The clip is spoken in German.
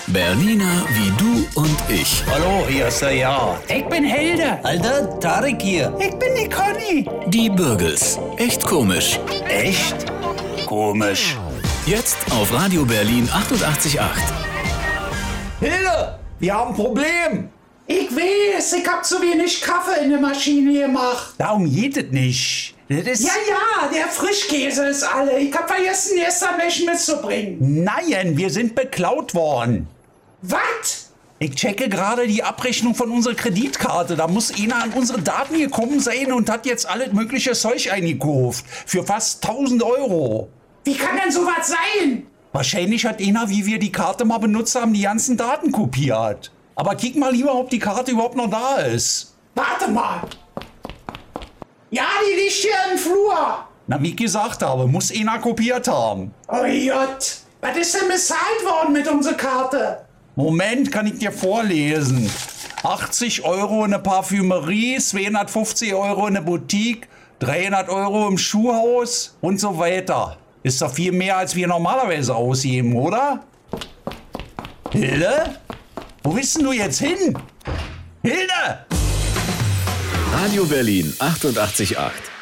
Berliner wie du und ich. Hallo, hier ist der Ja. Ich bin Helder. Alter, Tarek hier. Ich bin die Conny. Die Bürgels. Echt komisch. Echt? Komisch. Jetzt auf Radio Berlin 88.8. Hilde, wir haben ein Problem. Ich weiß, ich hab zu wenig Kaffee in der Maschine gemacht. Darum geht es nicht. Das ist... Ja, der Frischkäse ist alle. Ich hab vergessen, gestern welchen mitzubringen. Nein, wir sind beklaut worden. Was? Ich checke gerade die Abrechnung von unserer Kreditkarte. Da muss einer an unsere Daten gekommen sein und hat jetzt alles mögliche Zeug eingekauft. Für fast 1000 Euro. Wie kann denn sowas sein? Wahrscheinlich hat einer, wie wir die Karte mal benutzt haben, die ganzen Daten kopiert. Aber kick mal lieber, ob die Karte überhaupt noch da ist. Warte mal. Ja, die liegt hier im Flur. Na, wie ich gesagt habe, muss einer kopiert haben. Oh Gott. Was ist denn bezahlt worden mit unserer Karte? Moment, kann ich dir vorlesen. 80 Euro in der Parfümerie, 250 Euro in der Boutique, 300 Euro im Schuhhaus und so weiter. Ist doch viel mehr, als wir normalerweise ausgeben, oder? Hilde? Wo bist denn du jetzt hin? Hilde! Radio Berlin 88.8.